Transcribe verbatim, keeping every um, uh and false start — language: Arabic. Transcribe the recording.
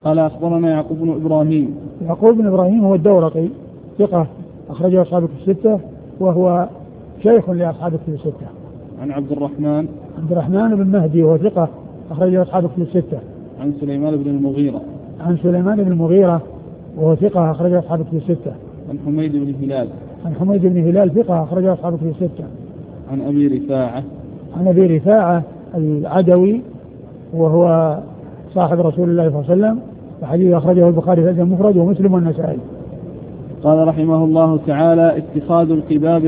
قال أخبرنا يعقوب بن إبراهيم. يعقوب بن إبراهيم هو الدورقي ثقة أخرجه أصحاب الكتب الستة وهو شيخ لأصحاب الكتب الستة. عن عبد الرحمن عبد الرحمن بن مهدي وهو ثقة أخرجه أصحاب الكتب الستة. عن سليمان بن المغيرة عن سليمان بن المغيرة وهو ثقة أخرجه أصحاب الكتب الستة. عن حميد بن هلال عن حميد بن هلال ثقة أخرجه أصحاب الكتب الستة. عن أبي رفاعة عن أبي رفاعة العدوي وهو صاحب رسول الله صلى الله عليه وسلم وحديث أخرجه البخاري في المفرد ومسلم والنسائي. قال رحمه الله تعالى: اتخاذ القباب